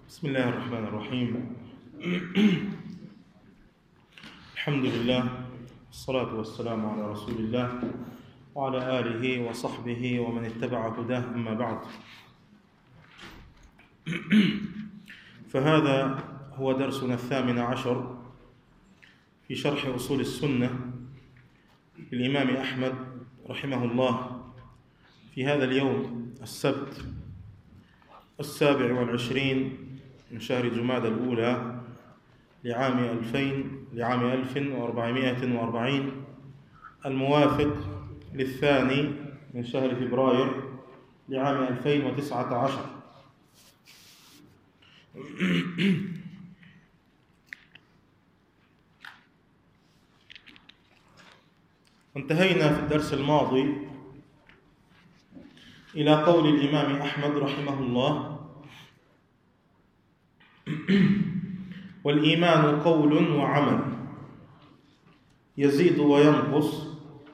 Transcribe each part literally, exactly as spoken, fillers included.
بسم الله الرحمن الرحيم. الحمد لله والصلاة والسلام على رسول الله وعلى آله وصحبه ومن اتبع هداه، أما بعد. فهذا هو درسنا الثامن عشر في شرح أصول السنة للإمام أحمد رحمه الله في هذا اليوم السبت السابع والعشرين من شهر جمادى الأولى لعام ألفين لعام ألف وأربعمائة وأربعين، الموافق للثاني من شهر فبراير لعام ألفين وتسعة عشر. انتهينا في الدرس الماضي إلى قول الإمام أحمد رحمه الله: والإيمان قول وعمل يزيد وينقص،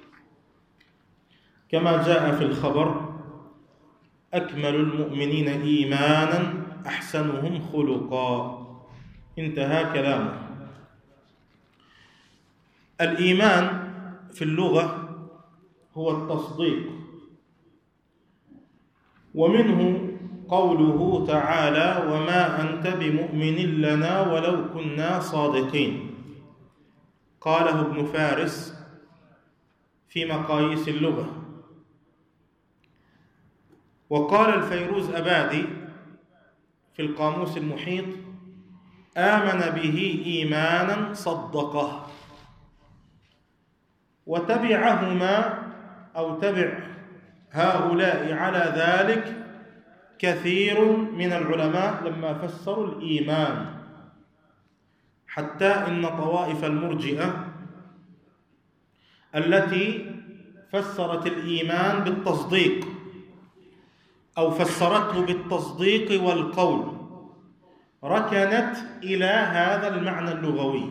كما جاء في الخبر: أكمل المؤمنين إيمانا أحسنهم خلقا. انتهى كلامه. الإيمان في اللغة هو التصديق، ومنه قوله تعالى: وما أنت بمؤمن لنا ولو كنا صادقين. قاله ابن فارس في مقاييس اللغة. وقال الفيروز أبادي في القاموس المحيط: آمن به إيمانا صدقه. وتبعهما أو تبع هؤلاء على ذلك كثير من العلماء لما فسروا الإيمان، حتى إن طوائف المرجئة التي فسرت الإيمان بالتصديق أو فسرته بالتصديق والقول ركنت إلى هذا المعنى اللغوي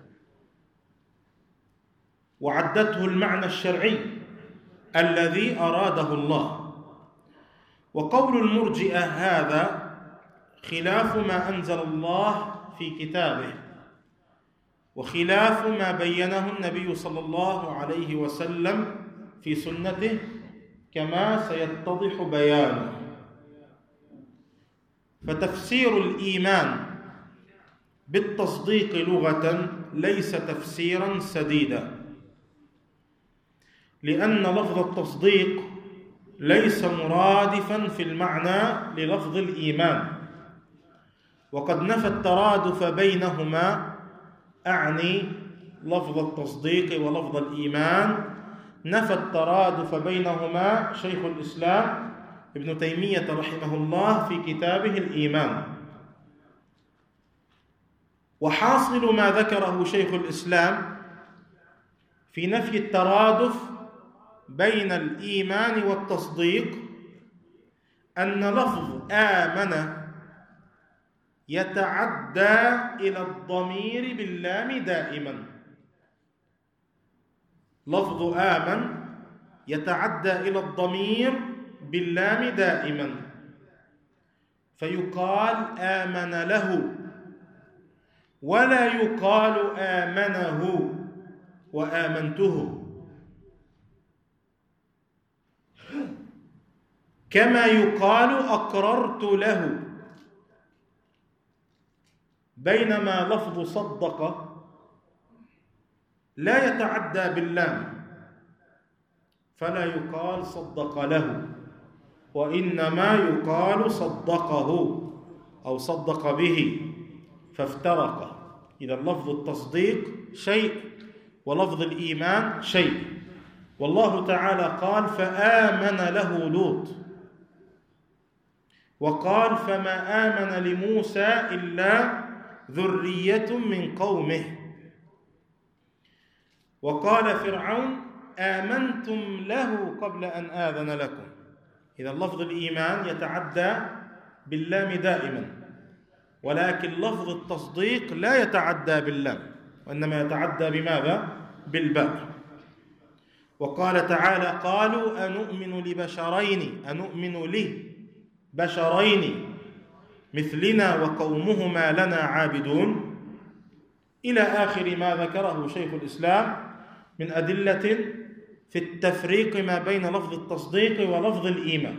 وعدته المعنى الشرعي الذي أراده الله. وقول المرجئة هذا خلاف ما أنزل الله في كتابه، وخلاف ما بينه النبي صلى الله عليه وسلم في سنته، كما سيتضح بيانه. فتفسير الإيمان بالتصديق لغة ليس تفسيرا سديدا، لأن لفظ التصديق ليس مرادفا في المعنى للفظ الإيمان، وقد نفى الترادف بينهما، أعني لفظ التصديق ولفظ الإيمان، نفى الترادف بينهما شيخ الإسلام ابن تيمية رحمه الله في كتابه الإيمان. وحاصل ما ذكره شيخ الإسلام في نفي الترادف بين الإيمان والتصديق أن لفظ آمن يتعدى إلى الضمير باللام دائما. لفظ آمن يتعدى إلى الضمير باللام دائما، فيقال آمن له، ولا يقال آمنه وآمنته، كما يقال أقررت له. بينما لفظ صدق لا يتعدى باللام، فلا يقال صدق له، وإنما يقال صدقه أو صدق به، فافترق. إذا لفظ التصديق شيء ولفظ الإيمان شيء. والله تعالى قال: فآمن له لوط، وقال: فما آمن لموسى إلا ذرية من قومه. وقال فرعون: آمنتم له قبل أن آذن لكم. إذا لفظ الإيمان يتعدى باللام دائما، ولكن لفظ التصديق لا يتعدى باللام، وإنما يتعدى بماذا؟ بالباء. وقال تعالى: قالوا أنؤمن لبشرين أنؤمن لبشرين مثلنا وقومهما لنا عابدون، إلى آخر ما ذكره شيخ الإسلام من أدلة في التفريق ما بين لفظ التصديق ولفظ الإيمان.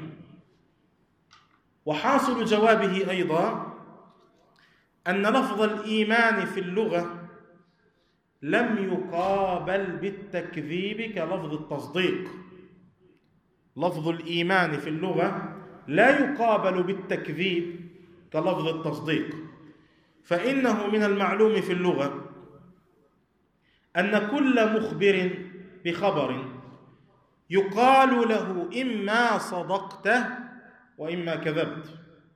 وحاصل جوابه أيضا أن لفظ الإيمان في اللغة لم يقابل بالتكذيب كلفظ التصديق. لفظ الإيمان في اللغة لا يقابل بالتكذيب كلفظ التصديق، فإنه من المعلوم في اللغة أن كل مخبر بخبر يقال له إما صدقت وإما كذبت،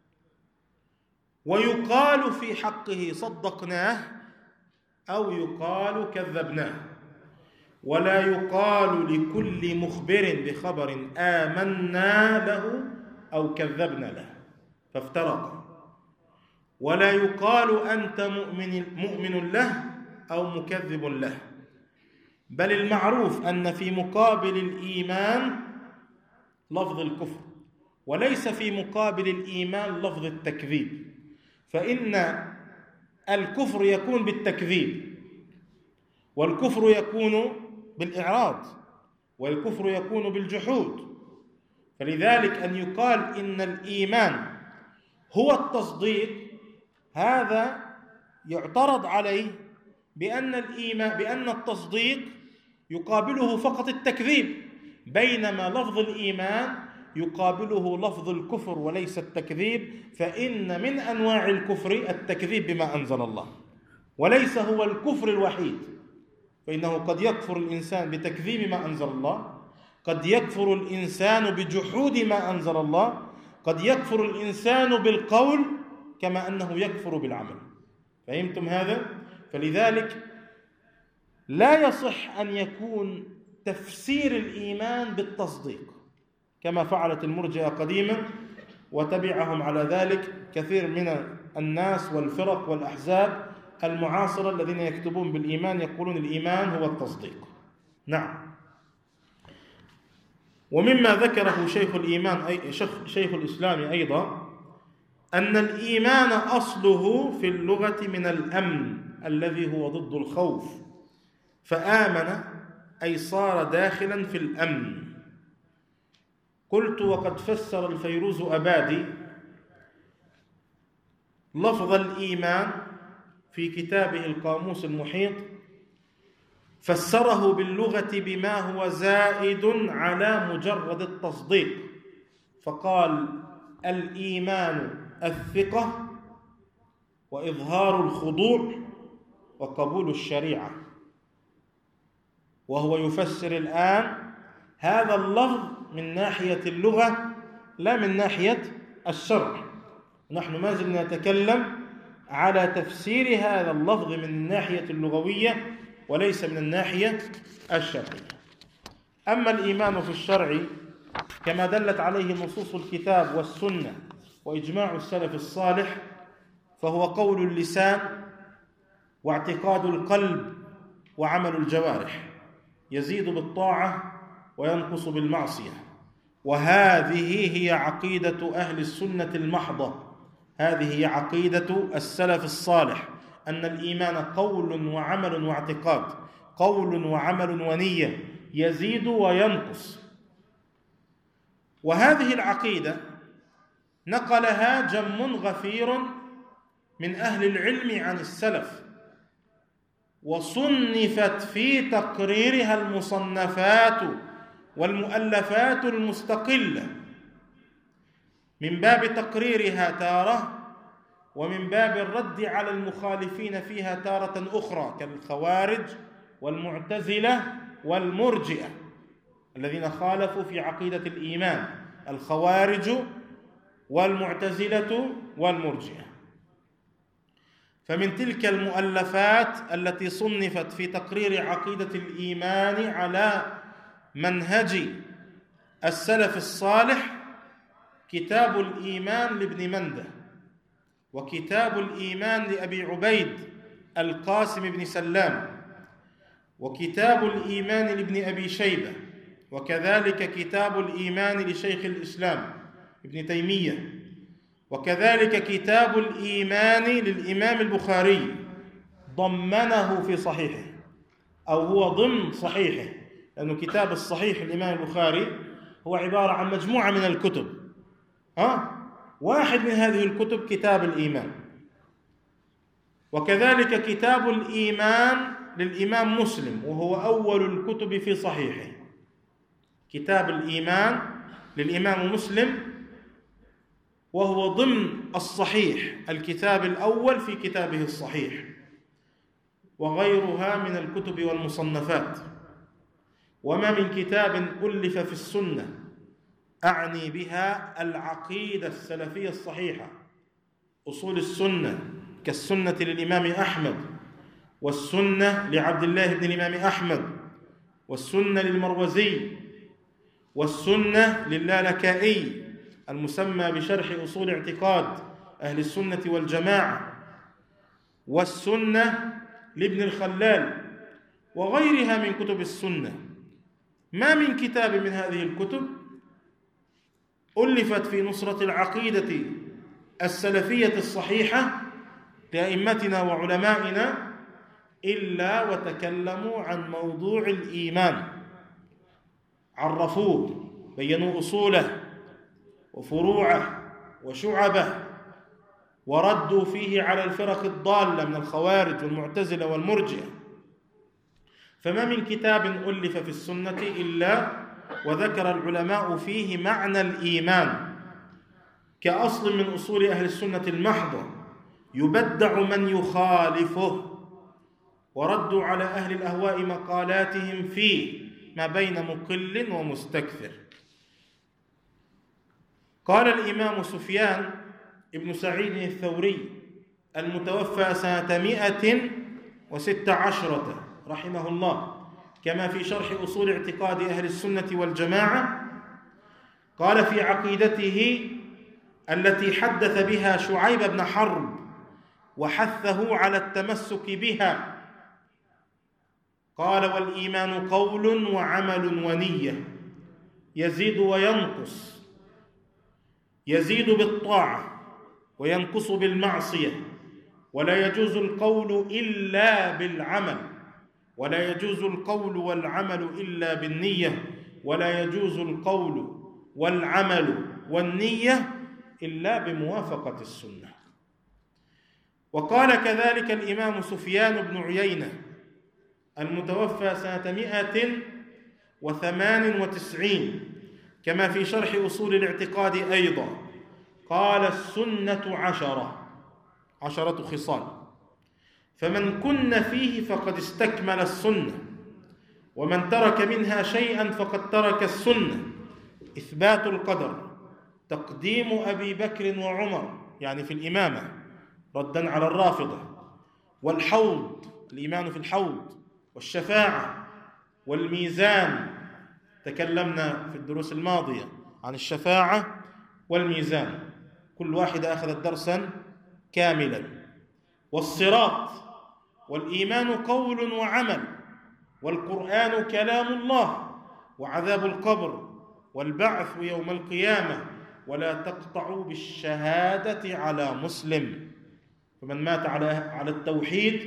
ويقال في حقه صدقناه أو يقال كذبناه، ولا يقال لكل مخبر بخبر آمنا له أو كذبنا له، فافترق. ولا يقال أنت مؤمن, مؤمن له أو مكذب له، بل المعروف أن في مقابل الإيمان لفظ الكفر، وليس في مقابل الإيمان لفظ التكذيب، فإن الكفر يكون بالتكذيب، والكفر يكون بالإعراض، والكفر يكون بالجحود. فلذلك أن يقال إن الإيمان هو التصديق، هذا يعترض عليه بأن الإيمان بأن التصديق يقابله فقط التكذيب، بينما لفظ الإيمان يقابله لفظ الكفر وليس التكذيب، فإن من أنواع الكفر التكذيب بما أنزل الله، وليس هو الكفر الوحيد، فإنه قد يكفر الإنسان بتكذيب ما أنزل الله، قد يكفر الإنسان بجحود ما أنزل الله، قد يكفر الإنسان بالقول كما أنه يكفر بالعمل. فهمتم هذا؟ فلذلك لا يصح أن يكون تفسير الإيمان بالتصديق كما فعلت المرجئة قديما، وتبعهم على ذلك كثير من الناس والفرق والأحزاب المعاصرة الذين يكتبون بالإيمان يقولون الإيمان هو التصديق. نعم. ومما ذكره شيخ الإيمان أي شيخ الإسلام أيضا أن الإيمان أصله في اللغة من الأمن الذي هو ضد الخوف، فآمن أي صار داخلا في الأمن. قلت وقد فسر الفيروز أبادي لفظ الإيمان في كتابه القاموس المحيط، فسره باللغة بما هو زائد على مجرد التصديق، فقال الإيمان الثقة وإظهار الخضوع وقبول الشريعة. وهو يفسر الآن هذا اللفظ من ناحية اللغة لا من ناحية الشرع. نحن ما زلنا نتكلم على تفسير هذا اللفظ من الناحية اللغوية وليس من الناحية الشرعية. أما الإيمان في الشرع كما دلت عليه نصوص الكتاب والسنة وإجماع السلف الصالح، فهو قول اللسان واعتقاد القلب وعمل الجوارح، يزيد بالطاعة وينقص بالمعصية. وهذه هي عقيدة أهل السنة المحضة، هذه هي عقيدة السلف الصالح، أن الإيمان قول وعمل واعتقاد، قول وعمل ونية، يزيد وينقص. وهذه العقيدة نقلها جم غفير من أهل العلم عن السلف، وصنفت في تقريرها المصنفات والمؤلفات المستقلة، من باب تقريرها تارة، ومن باب الرد على المخالفين فيها تارة أخرى كالخوارج والمعتزلة والمرجئة الذين خالفوا في عقيدة الإيمان، الخوارج والمعتزلة والمرجئة. فمن تلك المؤلفات التي صنفت في تقرير عقيدة الإيمان على منهج السلف الصالح كتاب الإيمان لابن منده، وكتاب الإيمان لأبي عبيد القاسم بن سلام، وكتاب الإيمان لابن أبي شيبة، وكذلك كتاب الإيمان لشيخ الإسلام ابن تيمية، وكذلك كتاب الإيمان للإمام البخاري ضمنه في صحيحه، أو هو ضمن صحيحه، لأنه كتاب الصحيح الإمام البخاري هو عبارة عن مجموعة من الكتب. ها؟ واحد من هذه الكتب كتاب الإيمان. وكذلك كتاب الإيمان للإمام مسلم، وهو أول الكتب في صحيحه. كتاب الإيمان للإمام مسلم وهو ضمن الصحيح، الكتاب الأول في كتابه الصحيح، وغيرها من الكتب والمصنفات. وما من كتاب ألف في السنة، أعني بها العقيدة السلفية الصحيحة، أصول السنة، كالسنة للإمام أحمد، والسنة لعبد الله بن الإمام أحمد، والسنة للمروزي، والسنة للالكائي المسمى بشرح أصول اعتقاد أهل السنة والجماعة، والسنة لابن الخلال، وغيرها من كتب السنة. ما من كتاب من هذه الكتب ألفت في نصرة العقيدة السلفية الصحيحة لأئمتنا وعلمائنا إلا وتكلموا عن موضوع الإيمان، عرفوه، بينوا أصوله وفروعه وشعبه، وردوا فيه على الفرق الضالة من الخوارج والمعتزلة والمرجئة. فما من كتاب ألف في السنة إلا وذكر العلماء فيه معنى الإيمان كأصل من أصول أهل السنة المحضة، يبدع من يخالفه، وردوا على أهل الأهواء مقالاتهم فيه ما بين مقل ومستكثر. قال الإمام سفيان ابن سعيد الثوري المتوفى سنة مئة وست عشرة رحمه الله، كما في شرح أصول اعتقاد أهل السنة والجماعة، قال في عقيدته التي حدث بها شعيب بن حرب وحثه على التمسك بها، قال: والإيمان قول وعمل ونية، يزيد وينقص، يزيد بالطاعة وينقص بالمعصية، ولا يجوز القول إلا بالعمل، ولا يجوز القول والعمل إلا بالنية، ولا يجوز القول والعمل والنية إلا بموافقة السنة. وقال كذلك الإمام سفيان بن عيينة المتوفى سنة مئة وثمان وتسعين، كما في شرح أصول الاعتقاد أيضا، قال: السنة عشرة عشرة خصال، فمن كن فيه فقد استكمل السنة، ومن ترك منها شيئا فقد ترك السنة. إثبات القدر، تقديم أبي بكر وعمر يعني في الإمامة ردا على الرافضة، والحوض، الإيمان في الحوض، والشفاعة، والميزان، تكلمنا في الدروس الماضية عن الشفاعة والميزان، كل واحدة أخذت درسا كاملا، والصراط، والإيمان قول وعمل، والقرآن كلام الله، وعذاب القبر، والبعث يوم القيامة، ولا تقطعوا بالشهادة على مسلم، فمن مات على على التوحيد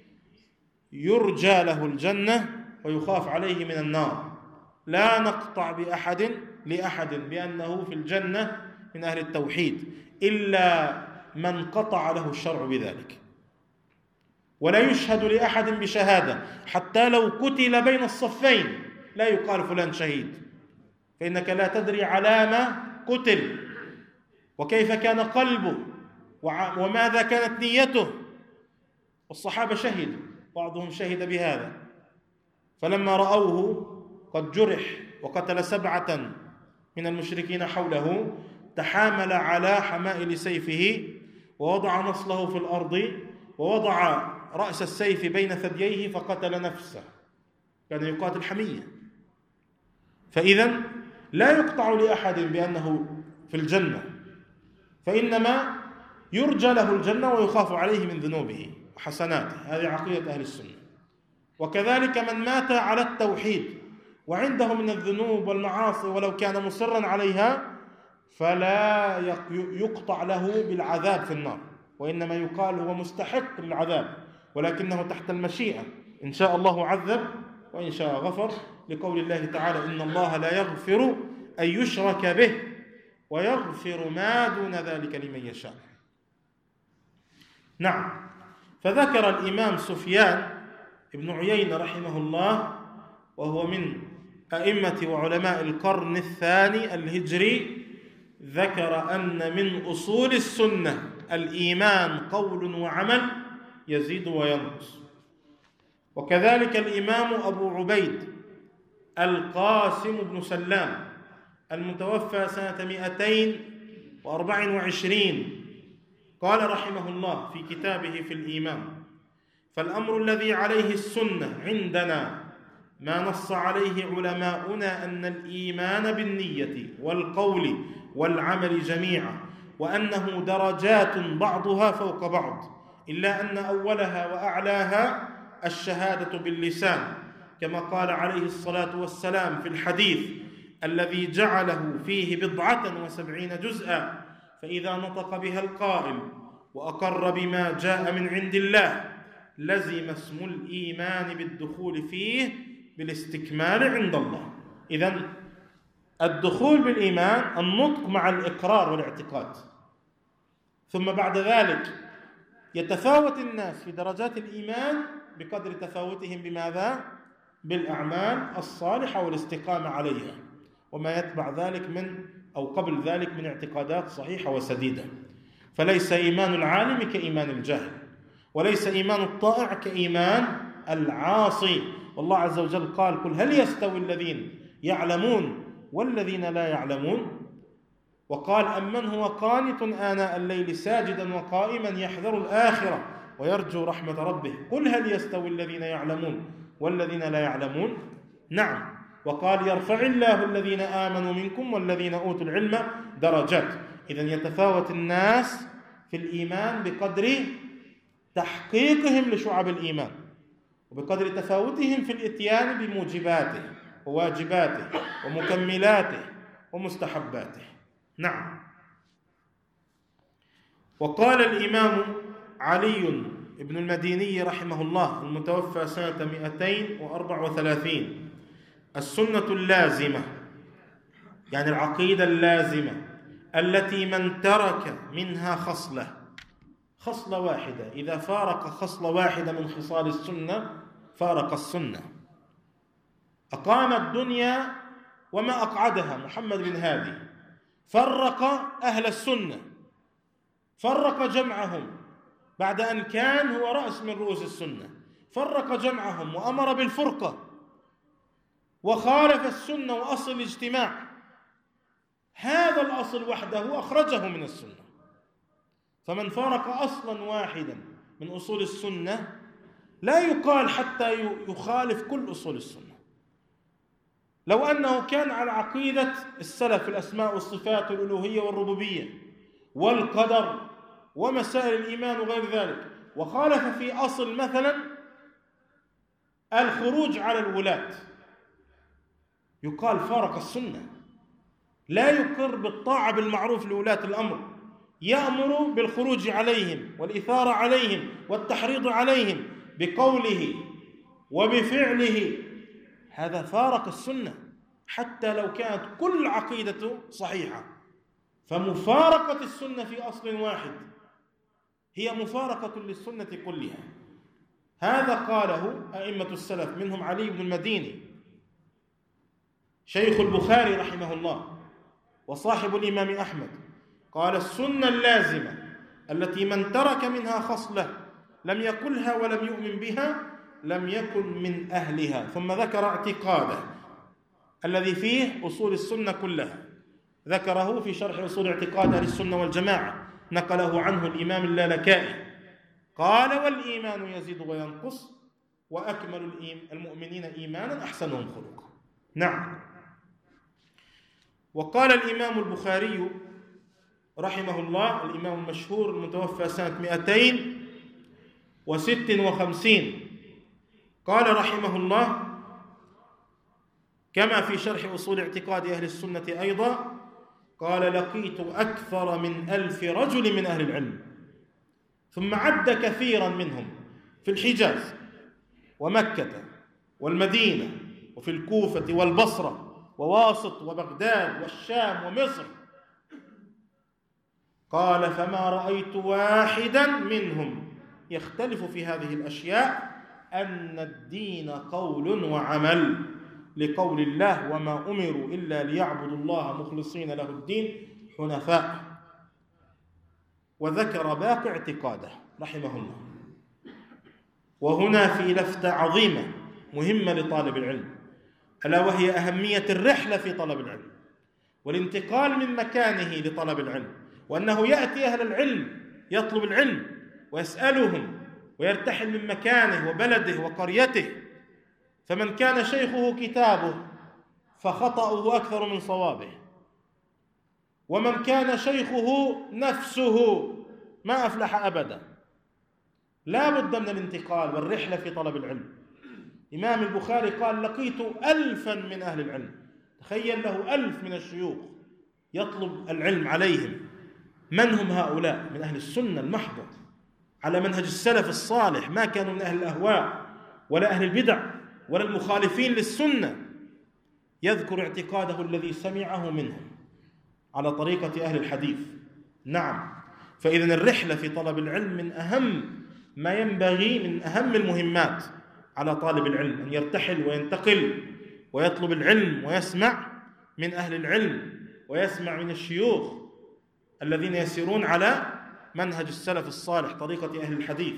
يرجى له الجنة ويخاف عليه من النار. لا نقطع بأحد لأحد بأنه في الجنة من أهل التوحيد إلا من قطع له الشرع بذلك، ولا يشهد لأحد بشهادة حتى لو قتل بين الصفين لا يقال فلان شهيد، فإنك لا تدري على ما قتل وكيف كان قلبه وماذا كانت نيته. والصحابة شهدوا، بعضهم شهد بهذا، فلما رأوه قد جرح وقتل سبعة من المشركين حوله تحامل على حمائل سيفه ووضع نصله في الأرض ووضع رأس السيف بين ثدييه فقتل نفسه، كان يقاتل حمية. فإذا لا يقطع لأحد بأنه في الجنة، فإنما يرجى له الجنة ويخاف عليه من ذنوبه وحسناته. هذه عقيدة أهل السنة. وكذلك من مات على التوحيد وعنده من الذنوب والمعاصي ولو كان مصرا عليها فلا يقطع له بالعذاب في النار، وإنما يقال هو مستحق للعذاب ولكنه تحت المشيئة، إن شاء الله عذب وإن شاء غفر، لقول الله تعالى: إن الله لا يغفر أن يشرك به ويغفر ما دون ذلك لمن يشاء. نعم. فذكر الإمام سفيان بن عيينة رحمه الله، وهو من أئمة وعلماء القرن الثاني الهجري، ذكر أن من أصول السنة الإيمان قول وعمل يزيد وينقص. وكذلك الإمام أبو عبيد القاسم بن سلام المتوفى سنة مئتين وأربع وعشرين قال رحمه الله في كتابه في الإيمان: فالأمر الذي عليه السنة عندنا ما نص عليه علماؤنا أن الإيمان بالنية والقول والعمل جميعا، وأنه درجات بعضها فوق بعض، إلا أن أولها وأعلاها الشهادة باللسان، كما قال عليه الصلاة والسلام في الحديث الذي جعله فيه بضعة وسبعين جزءا: فإذا نطق بها القائل وأقر بما جاء من عند الله لزم اسم الإيمان بالدخول فيه بالاستكمال عند الله. إذن الدخول بالإيمان النطق مع الإقرار والاعتقاد، ثم بعد ذلك يتفاوت الناس في درجات الإيمان بقدر تفاوتهم بماذا؟ بالأعمال الصالحة والاستقامة عليها، وما يتبع ذلك من أو قبل ذلك من اعتقادات صحيحة وسديدة. فليس إيمان العالم كإيمان الجاهل، وليس إيمان الطائع كإيمان العاصي. والله عز وجل قال: قل هل يستوي الذين يعلمون والذين لا يعلمون؟ وقال: أمن هو قانت آناء الليل ساجدا وقائما يحذر الآخرة ويرجو رحمة ربه قل هل يستوي الذين يعلمون والذين لا يعلمون؟ نعم. وقال: يرفع الله الذين آمنوا منكم والذين أوتوا العلم درجات. إذن يتفاوت الناس في الإيمان بقدر تحقيقهم لشعب الإيمان، وبقدر تفاوتهم في الإتيان بموجباته وواجباته ومكملاته ومستحباته. نعم. وقال الإمام علي بن المديني رحمه الله المتوفى سنة مئتين وأربع وثلاثين: السنة اللازمة، يعني العقيدة اللازمة التي من ترك منها خصلة خصلة واحدة، إذا فارق خصلة واحدة من خصال السنة فارق السنة. أقام الدنيا وما أقعدها محمد بن هادي، فرق أهل السنة، فرق جمعهم بعد أن كان هو رأس من رؤوس السنة، فرق جمعهم وأمر بالفرقة وخالف السنة وأصل الاجتماع. هذا الأصل وحده أخرجه من السنة. فمن فارق أصلا واحدا من أصول السنة لا يقال حتى يخالف كل أصول السنة. لو أنه كان على عقيدة السلف في الأسماء والصفات والألوهية والربوبية والقدر ومسائل الإيمان وغير ذلك، وخالف في أصل مثلا الخروج على الولاة، يقال فارق السنة. لا يقر بالطاعة بالمعروف لولاة الأمر، يأمر بالخروج عليهم والإثارة عليهم والتحريض عليهم بقوله وبفعله، هذا فارق السنة حتى لو كانت كل عقيدته صحيحة. فمفارقة السنة في أصل واحد هي مفارقة للسنة كلها. هذا قاله أئمة السلف، منهم علي بن المديني شيخ البخاري رحمه الله وصاحب الإمام أحمد، قال: السنة اللازمة التي من ترك منها خصلة لم يقلها ولم يؤمن بها لم يكن من أهلها. ثم ذكر اعتقاده الذي فيه أصول السنة كلها، ذكره في شرح أصول اعتقاد أهل السنة والجماعة، نقله عنه الإمام اللالكائي، قال: والإيمان يزيد وينقص وأكمل المؤمنين إيمانا أحسنهم خلقا. نعم. وقال الإمام البخاري رحمه الله، الإمام المشهور المتوفى سنة مئتين وست وخمسين، قال رحمه الله كما في شرح أصول اعتقاد أهل السنة أيضا، قال لقيت أكثر من ألف رجل من أهل العلم، ثم عد كثيرا منهم في الحجاز ومكة والمدينة وفي الكوفة والبصرة وواسط وبغداد والشام ومصر. قال فما رأيت واحدا منهم يختلف في هذه الأشياء أن الدين قول وعمل، لقول الله وما أمروا إلا ليعبدوا الله مخلصين له الدين حنفاء. وذكر باقي اعتقاده رحمه الله. وهنا في لفتة عظيمة مهمة لطالب العلم، ألا وهي أهمية الرحلة في طلب العلم والانتقال من مكانه لطلب العلم، وأنه يأتي أهل العلم يطلب العلم ويسألهم ويرتحل من مكانه وبلده وقريته. فمن كان شيخه كتابه فخطأه أكثر من صوابه، ومن كان شيخه نفسه ما أفلح أبدا. لا بد من الانتقال والرحلة في طلب العلم. إمام البخاري قال لقيت ألفا من أهل العلم، تخيل له ألف من الشيوخ يطلب العلم عليهم. من هم هؤلاء؟ من أهل السنة المحضة على منهج السلف الصالح، ما كانوا من أهل الأهواء ولا أهل البدع ولا المخالفين للسنة. يذكر اعتقاده الذي سمعه منهم على طريقة أهل الحديث. نعم، فإذن الرحلة في طلب العلم من أهم ما ينبغي، من أهم المهمات على طالب العلم، أن يرتحل وينتقل ويطلب العلم ويسمع من أهل العلم ويسمع من الشيوخ الذين يسيرون على منهج السلف الصالح طريقة أهل الحديث.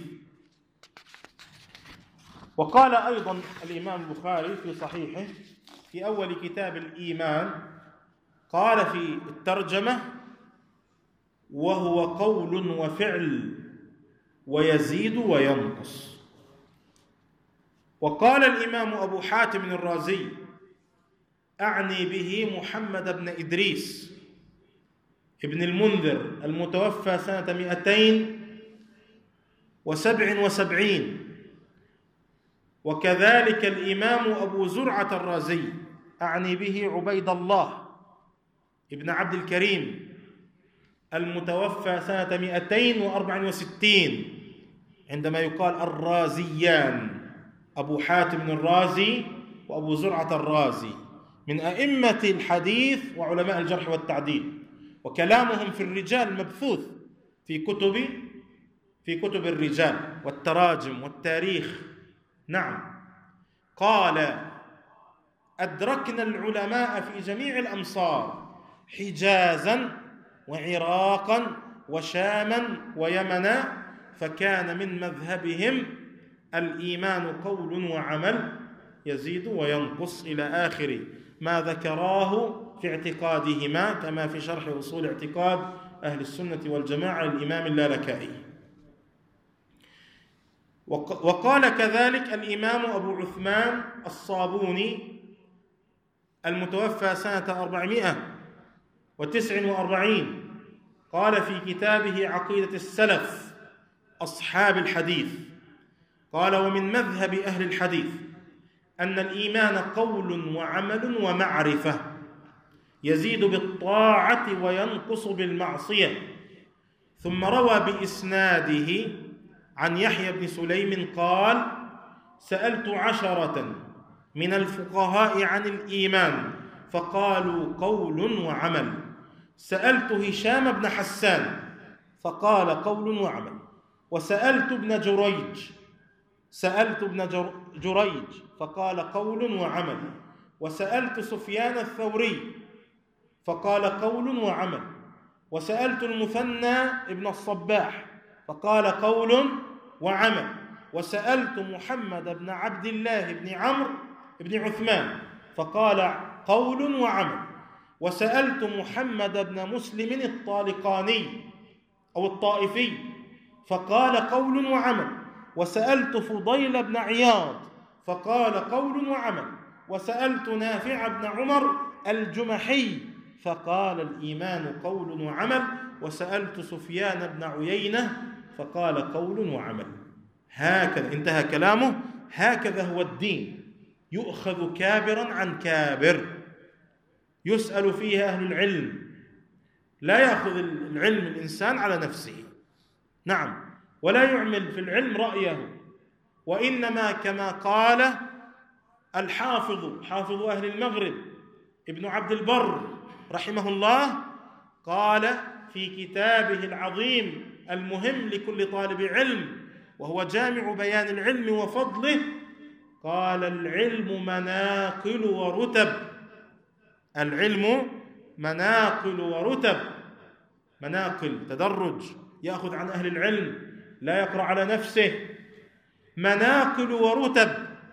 وقال أيضا الإمام البخاري في صحيحه في أول كتاب الإيمان، قال في الترجمة وهو قول وفعل ويزيد وينقص. وقال الإمام أبو حاتم الرازي أعني به محمد بن إدريس ابن المنذر المتوفى سنة مئتين وسبع وسبعين، وكذلك الإمام أبو زرعة الرازي أعني به عبيد الله ابن عبد الكريم المتوفى سنة مئتين وأربع وستين، عندما يقال الرازيان، أبو حاتم الرازي وأبو زرعة الرازي من أئمة الحديث وعلماء الجرح والتعديل، وكلامهم في الرجال مبثوث في كتب في كتب الرجال والتراجم والتاريخ. نعم، قال أدركنا العلماء في جميع الأمصار حجازا وعراقا وشاما ويمنا، فكان من مذهبهم الإيمان قول وعمل يزيد وينقص إلى آخر ما ذكراه في اعتقادهما، كما في شرح أصول اعتقاد أهل السنة والجماعة للإمام اللالكائي. وقال كذلك الإمام أبو عثمان الصابوني المتوفى سنة أربعمائة وتسع وأربعين، قال في كتابه عقيدة السلف أصحاب الحديث، قال ومن مذهب أهل الحديث أن الإيمان قول وعمل ومعرفة، يزيد بالطاعة وينقص بالمعصية. ثم روى بإسناده عن يحيى بن سليم قال سألت عشرة من الفقهاء عن الإيمان فقالوا قول وعمل. سألت هشام بن حسان فقال قول وعمل. وسألت ابن جريج سألت ابن جريج فقال قول وعمل. وسألت سفيان الثوري فقال قول وعمل. وسألت المثنى ابن الصباح فقال قول وعمل. وسألت محمد بن عبد الله بن عمرو بن عثمان فقال قول وعمل. وسألت محمد بن مسلم الطالقاني أو الطائفي فقال قول وعمل. وسألت فضيل بن عياض فقال قول وعمل. وسألت نافع بن عمر الجمحي فقال الإيمان قول وعمل. وسألت سفيان بن عيينة فقال قول وعمل. هكذا انتهى كلامه. هكذا هو الدين، يؤخذ كابرا عن كابر، يسأل فيه أهل العلم لا يأخذ العلم الإنسان على نفسه، نعم، ولا يعمل في العلم رأيه، وإنما كما قال الحافظ حافظ أهل المغرب ابن عبد البر رحمه الله، قال في كتابه العظيم المهم لكل طالب علم وهو جامع بيان العلم وفضله، قال: العلم مناقل ورتب. العلم مناقل ورتب، مناقل تدرج، يأخذ عن أهل العلم، لا يقرأ على نفسه. مناقل ورتب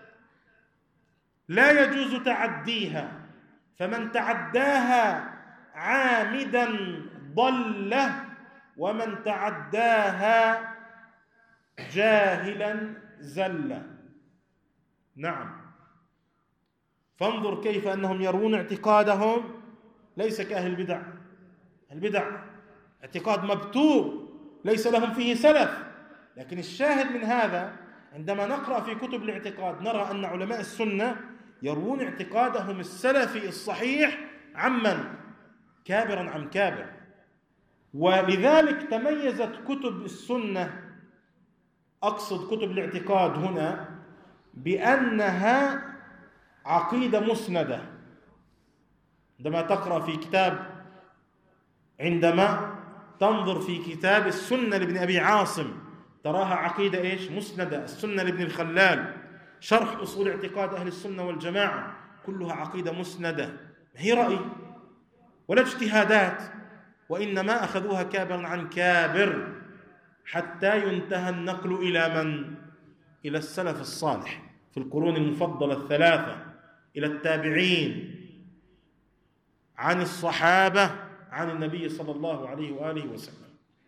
لا يجوز تعديها، فمن تعداها عامدا ضل، ومن تعداها جاهلا زل. نعم، فانظر كيف أنهم يرون اعتقادهم ليس كأهل البدع. البدع اعتقاد مبتور ليس لهم فيه سلف، لكن الشاهد من هذا عندما نقرأ في كتب الاعتقاد نرى أن علماء السنة يروون اعتقادهم السلفي الصحيح عمن كابرا عن كابر. ولذلك تميزت كتب السنة، أقصد كتب الاعتقاد هنا، بأنها عقيدة مسندة. عندما تقرأ في كتاب، عندما تنظر في كتاب السنة لابن أبي عاصم تراها عقيدة إيش؟ مسندة. السنة لابن الخلال، شرح أصول اعتقاد أهل السنة والجماعة، كلها عقيدة مسندة، ما هي رأي ولا اجتهادات، وإنما أخذوها كابرا عن كابر حتى ينتهى النقل إلى من؟ إلى السلف الصالح في القرون المفضلة الثلاثة، إلى التابعين، عن الصحابة، عن النبي صلى الله عليه وآله وسلم.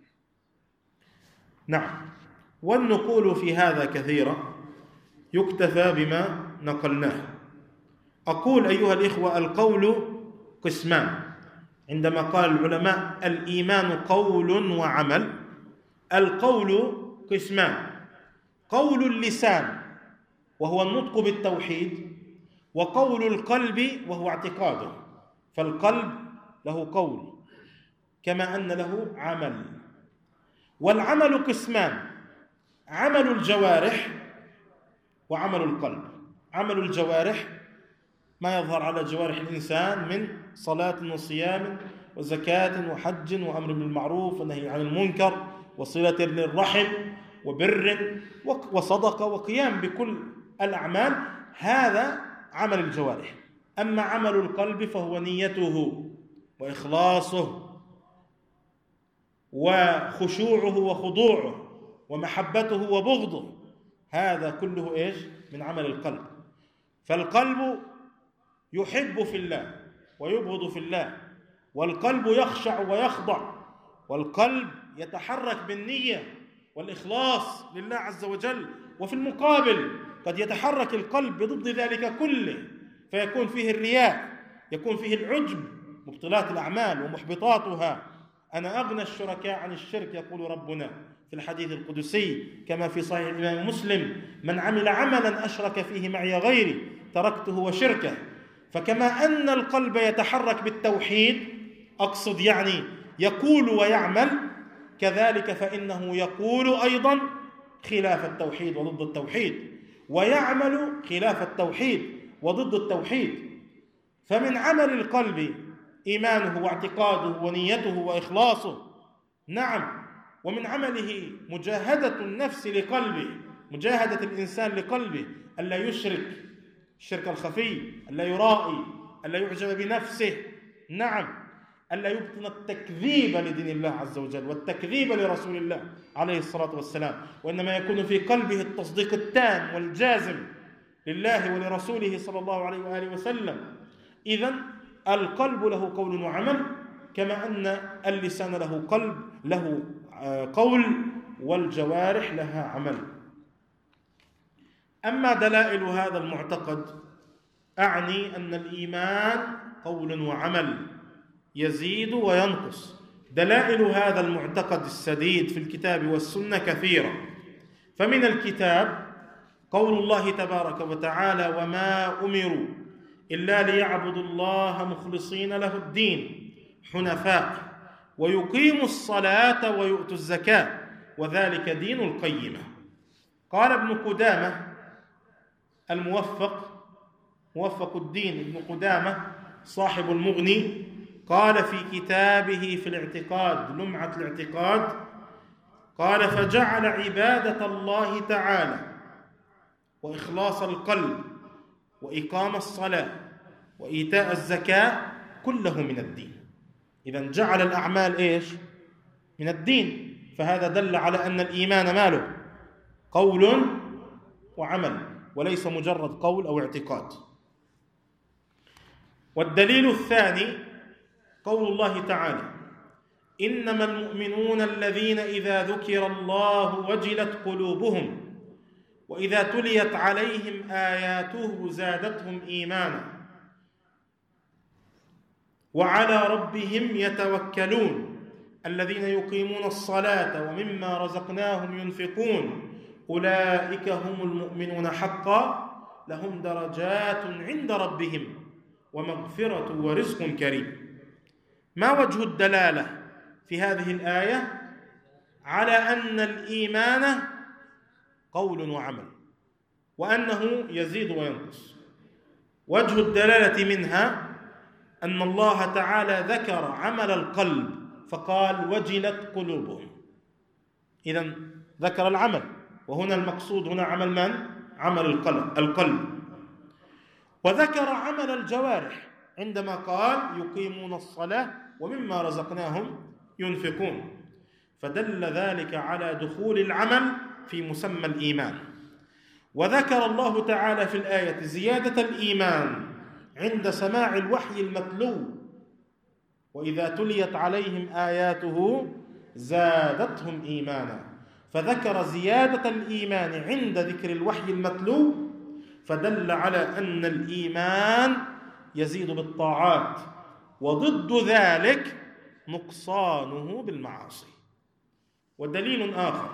نعم، والنقول في هذا كثيرة، يكتفى بما نقلناه. أقول أيها الإخوة: القول قسمان. عندما قال العلماء الإيمان قول وعمل، القول قسمان: قول اللسان وهو النطق بالتوحيد، وقول القلب وهو اعتقاده. فالقلب له قول كما أن له عمل. والعمل قسمان: عمل الجوارح وعمل القلب. عمل الجوارح ما يظهر على جوارح الإنسان من صلاة وصيام وزكاة وحج وأمر بالمعروف ونهي عن المنكر وصلة للرحم وبر وصدقة وقيام بكل الأعمال، هذا عمل الجوارح. أما عمل القلب فهو نيته وإخلاصه وخشوعه وخضوعه ومحبته وبغضه، هذا كله إيش؟ من عمل القلب. فالقلب يحب في الله ويبغض في الله، والقلب يخشع ويخضع، والقلب يتحرك بالنية والإخلاص لله عز وجل. وفي المقابل قد يتحرك القلب بضد ذلك كله، فيكون فيه الرياء، يكون فيه العجب، مبطلات الأعمال ومحبطاتها. أنا أغنى الشركاء عن الشرك، يقول ربنا في الحديث القدسي كما في صحيح الإمام مسلم: من عمل عملا أشرك فيه معي غيري تركته وشركه. فكما أن القلب يتحرك بالتوحيد، أقصد يعني يقول ويعمل، كذلك فإنه يقول أيضا خلاف التوحيد وضد التوحيد، ويعمل خلاف التوحيد وضد التوحيد. فمن عمل القلب إيمانه واعتقاده ونيته وإخلاصه، نعم، ومن عمله مجاهدة النفس لقلبه، مجاهدة الإنسان لقلبه ألا يشرك الشرك الخفي، ألا يرائي، ألا يعجب بنفسه، نعم، ألا يبطن التكذيب لدين الله عز وجل والتكذيب لرسول الله عليه الصلاة والسلام، وإنما يكون في قلبه التصديق التام والجازم لله ولرسوله صلى الله عليه وآله وسلم. إذن القلب له قول وعمل، كما أن اللسان له قلب له قول والجوارح لها عمل. أما دلائل هذا المعتقد، أعني أن الإيمان قول وعمل يزيد وينقص. دلائل هذا المعتقد السديد في الكتاب والسنة كثيرة. فمن الكتاب قول الله تبارك وتعالى: وما أمروا إلا ليعبدوا الله مخلصين له الدين حنفاء ويقيموا الصلاة ويؤتوا الزكاة وذلك دين القيمة. قال ابن قدامة الموفق موفق الدين ابن قدامة صاحب المغني قال في كتابه في الاعتقاد لمعة الاعتقاد قال: فجعل عبادة الله تعالى وإخلاص القلب وإقام الصلاة وإيتاء الزكاة كله من الدين. إذن جعل الأعمال إيش؟ من الدين. فهذا دل على أن الإيمان ماله قول وعمل وليس مجرد قول أو اعتقاد. والدليل الثاني قول الله تعالى: إنما المؤمنون الذين إذا ذكر الله وجلت قلوبهم وإذا تليت عليهم آياته زادتهم إيمانا وعلى ربهم يتوكلون الذين يقيمون الصلاة ومما رزقناهم ينفقون أولئك هم المؤمنون حقا لهم درجات عند ربهم ومغفرة ورزق كريم. ما وجه الدلالة في هذه الآية على أن الإيمان قول وعمل وأنه يزيد وينقص؟ وجه الدلالة منها أن الله تعالى ذكر عمل القلب فقال: وجلت قلوبهم. إذن ذكر العمل، وهنا المقصود هنا عمل من؟ عمل القلب القلب. وذكر عمل الجوارح عندما قال: يقيمون الصلاة ومما رزقناهم ينفقون، فدل ذلك على دخول العمل في مسمى الإيمان. وذكر الله تعالى في الآية زيادة الإيمان عند سماع الوحي المتلو: وإذا تليت عليهم آياته زادتهم إيمانا. فذكر زيادة الإيمان عند ذكر الوحي المتلو، فدل على أن الإيمان يزيد بالطاعات، وضد ذلك نقصانه بالمعاصي. ودليل آخر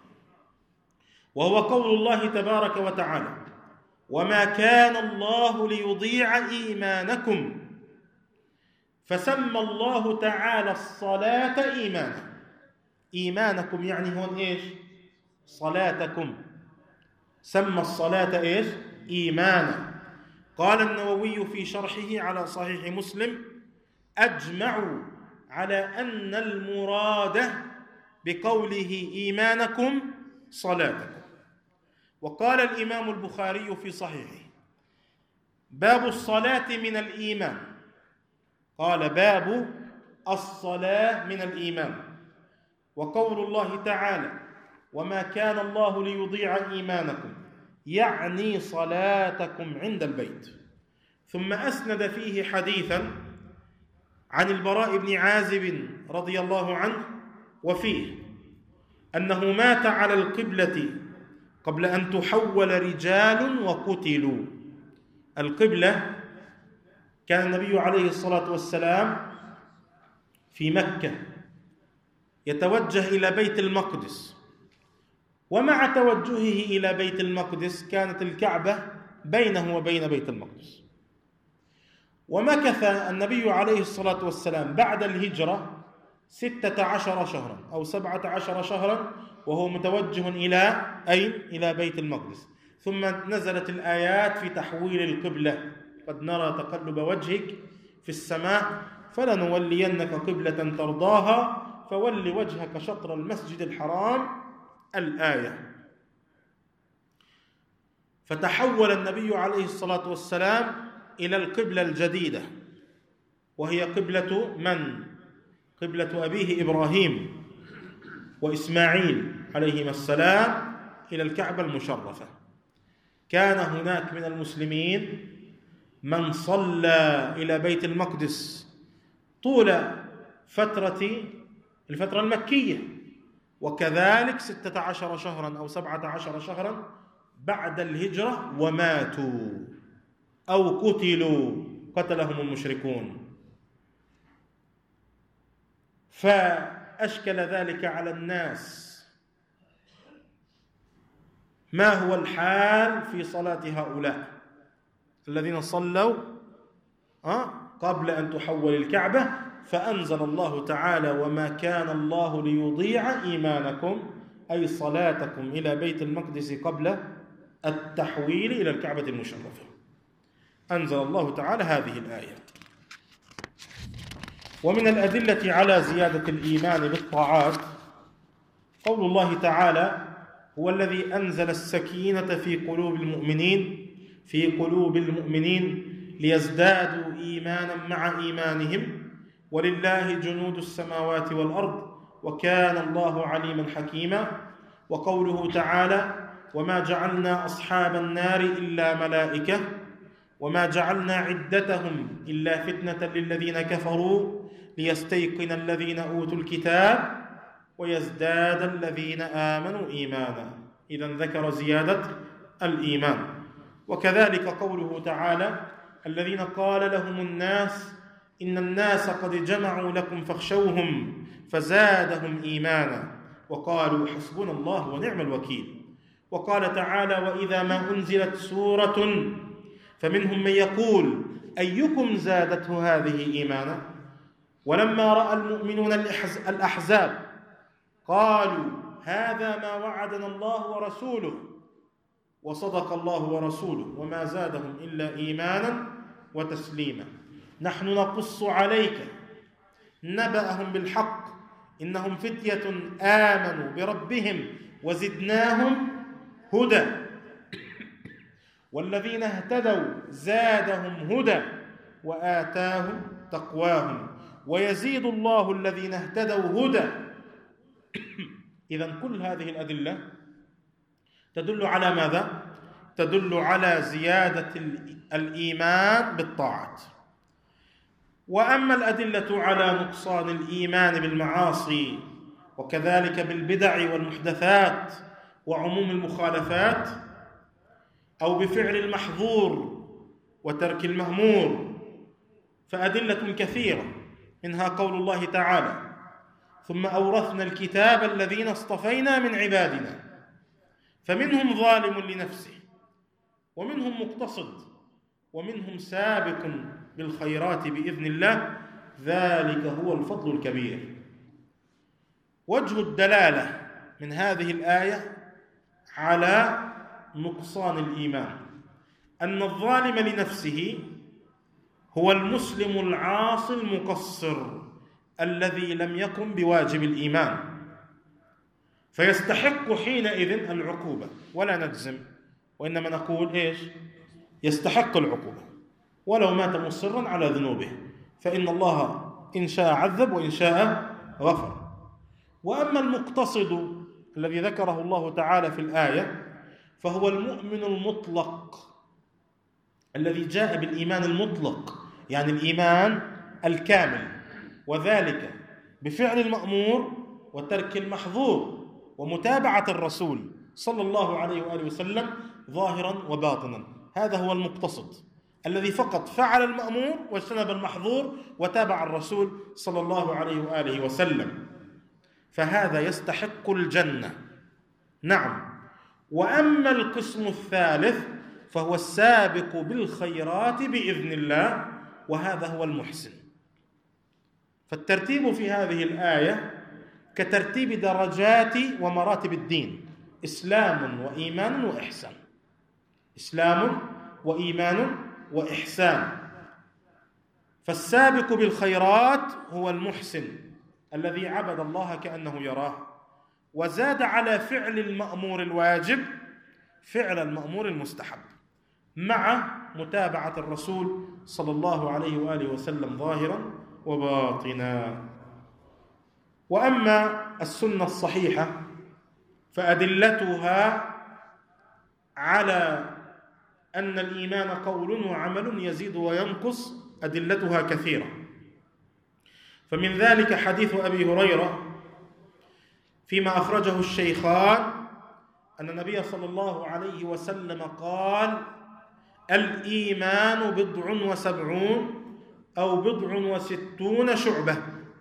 وهو قول الله تبارك وتعالى: وما كان الله ليضيع إيمانكم، فسمى الله تعالى الصلاة إيمانا. إيمانكم يعني هون إيش؟ صلاتكم. سمى الصلاة إيش؟ إيمانا. قال النووي في شرحه على صحيح مسلم: أجمعوا على أن المراد بقوله إيمانكم صلاتكم. وقال الإمام البخاري في صحيحه: باب الصلاة من الإيمان. قال: باب الصلاة من الإيمان. وقول الله تعالى: وما كان الله ليضيع إيمانكم، يعني صلاتكم عند البيت. ثم أسند فيه حديثا عن البراء بن عازب رضي الله عنه، وفيه أنه مات على القبلة قبل أن تحول رجال وقتلوا. القبلة كان النبي عليه الصلاة والسلام في مكة يتوجه إلى بيت المقدس، ومع توجهه إلى بيت المقدس كانت الكعبة بينه وبين بيت المقدس. ومكث النبي عليه الصلاة والسلام بعد الهجرة ستة عشر شهرا أو سبعة عشر شهرا وهو متوجه إلى أين؟ إلى بيت المقدس. ثم نزلت الآيات في تحويل القبلة: قد نرى تقلب وجهك في السماء فلنولينك قبلة ترضاها فول وجهك شطر المسجد الحرام، الآية. فتحول النبي عليه الصلاة والسلام إلى القبلة الجديدة، وهي قبلة من؟ قبلة أبيه إبراهيم وإسماعيل عليهما السلام إلى الكعبة المشرفة. كان هناك من المسلمين من صلى إلى بيت المقدس طول فترة الفترة المكية، وكذلك ستة عشر شهرا أو سبعة عشر شهرا بعد الهجرة وماتوا أو قتلوا، قتلهم المشركون. فأشكل ذلك على الناس. ما هو الحال في صلاة هؤلاء الذين صلوا قبل أن تحول الكعبة فأنزل الله تعالى: وما كان الله ليضيع إيمانكم، أي صلاتكم إلى بيت المقدس قبل التحويل إلى الكعبة المشرفة. أنزل الله تعالى هذه الآية. ومن الأدلة على زيادة الإيمان بالطاعات قول الله تعالى: هو الذي أنزل السكينة في قلوب المؤمنين في قلوب المؤمنين ليزدادوا إيمانا مع إيمانهم ولله جنود السماوات والأرض وكان الله عليما حكيما. وقوله تعالى: وما جعلنا أصحاب النار إلا ملائكة وما جعلنا عدتهم إلا فتنة للذين كفروا ليستيقن الذين أوتوا الكتاب ويزداد الذين آمنوا إيمانا. إذن ذكر زيادة الإيمان. وكذلك قوله تعالى: الذين قال لهم الناس إن الناس قد جمعوا لكم فاخشوهم فزادهم إيمانا وقالوا حسبنا الله ونعم الوكيل. وقال تعالى: وإذا ما أنزلت سورة فمنهم من يقول أيكم زادته هذه إيمانا. ولما رأى المؤمنون الأحزاب قالوا هذا ما وعدنا الله ورسوله وصدق الله ورسوله وما زادهم إلا إيمانا وتسليما. نحن نقص عليك نبأهم بالحق إنهم فتية آمنوا بربهم وزدناهم هدى والذين اهتدوا زادهم هدى وآتاهم تقواهم ويزيد الله الذين اهتدوا هدى. إذن كل هذه الأدلة تدل على ماذا؟ تدل على زيادة الإيمان بالطاعات. وأما الأدلة على نقصان الإيمان بالمعاصي وكذلك بالبدع والمحدثات وعموم المخالفات أو بفعل المحظور وترك المأمور فأدلة كثيرة، منها قول الله تعالى: ثم أورثنا الكتاب الذين اصطفينا من عبادنا فمنهم ظالم لنفسه ومنهم مقتصد ومنهم سابق بالخيرات بإذن الله ذلك هو الفضل الكبير. وجه الدلالة من هذه الآية على نقصان الإيمان أن الظالم لنفسه هو المسلم العاصي المقصر الذي لم يقم بواجب الإيمان، فيستحق حينئذ العقوبة ولا نجزم، وإنما نقول إيش؟ يستحق العقوبة ولو مات مصرا على ذنوبه، فإن الله إن شاء عذب وإن شاء غفر. وأما المقتصد الذي ذكره الله تعالى في الآية فهو المؤمن المطلق الذي جاء بالإيمان المطلق، يعني الإيمان الكامل، وذلك بفعل المأمور وترك المحظور ومتابعة الرسول صلى الله عليه وآله وسلم ظاهرا وباطنا. هذا هو المقتصد الذي فقط فعل المأمور واجتنب المحظور وتابع الرسول صلى الله عليه وآله وسلم، فهذا يستحق الجنة. نعم. وأما القسم الثالث فهو السابق بالخيرات بإذن الله، وهذا هو المحسن. فالترتيب في هذه الآية كترتيب درجات ومراتب الدين: إسلام وإيمان وإحسان. إسلام وإيمان وإحسان. فالسابق بالخيرات هو المحسن الذي عبد الله كأنه يراه، وزاد على فعل المأمور الواجب فعل المأمور المستحب مع متابعة الرسول صلى الله عليه وآله وسلم ظاهرا وباطنا. وأما السنة الصحيحة فأدلتها على أن الإيمان قول وعمل يزيد وينقص أدلتها كثيرة. فمن ذلك حديث أبي هريرة فيما أخرجه الشيخان أن النبي صلى الله عليه وسلم قال: الإيمان بضع وسبعون أو بضع وستون شعبة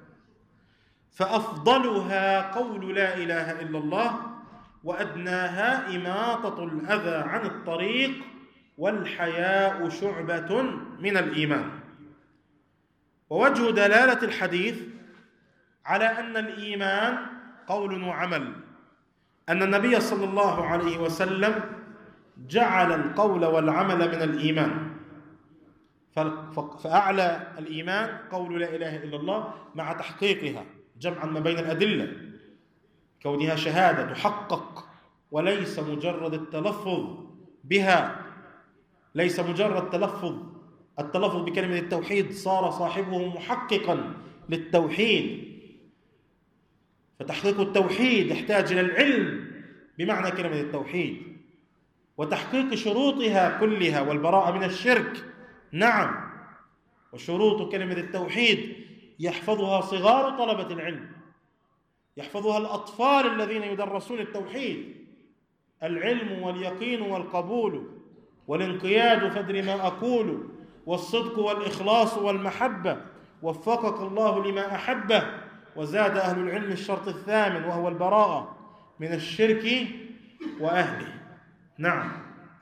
فأفضلها قول لا إله إلا الله وأدناها إماطة الأذى عن الطريق والحياء شعبة من الإيمان. ووجه دلالة الحديث على أن الإيمان قول وعمل، أن النبي صلى الله عليه وسلم جعل القول والعمل من الإيمان، فأعلى الإيمان قول لا إله إلا الله مع تحقيقها جمعا ما بين الأدلة، كونها شهادة تحقق وليس مجرد التلفظ بها، ليس مجرد تلفظ التلفظ بكلمة التوحيد صار صاحبه محققا للتوحيد. فتحقيق التوحيد يحتاج إلى العلم بمعنى كلمة التوحيد وتحقيق شروطها كلها والبراءة من الشرك. نعم، وشروط كلمة التوحيد يحفظها صغار طلبة العلم، يحفظها الأطفال الذين يدرسون التوحيد: العلم واليقين والقبول والانقياد فادر ما أقول والصدق والإخلاص والمحبة وفقك الله لما أحبه. وزاد أهل العلم الشرط الثامن وهو البراءة من الشرك وأهله. نعم،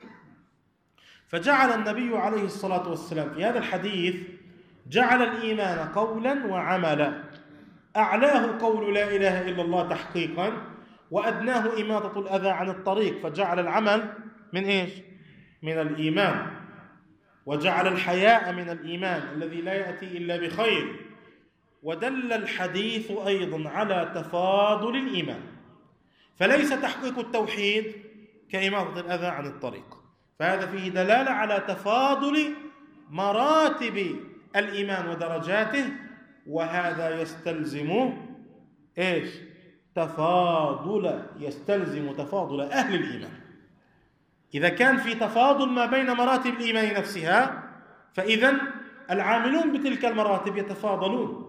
فجعل النبي عليه الصلاة والسلام في هذا الحديث جعل الإيمان قولا وعملا، أعلاه قول لا إله إلا الله تحقيقا، وأدناه إماطة الأذى عن الطريق، فجعل العمل من إيش؟ من الإيمان. وجعل الحياء من الإيمان الذي لا يأتي إلا بخير. ودل الحديث أيضا على تفاضل الإيمان، فليس تحقيق التوحيد كإماطة الأذى عن الطريق، فهذا فيه دلالة على تفاضل مراتب الإيمان ودرجاته، وهذا يستلزم إيش؟ تفاضل، يستلزم تفاضل أهل الإيمان. إذا كان في تفاضل ما بين مراتب الإيمان نفسها، فإذن العاملون بتلك المراتب يتفاضلون.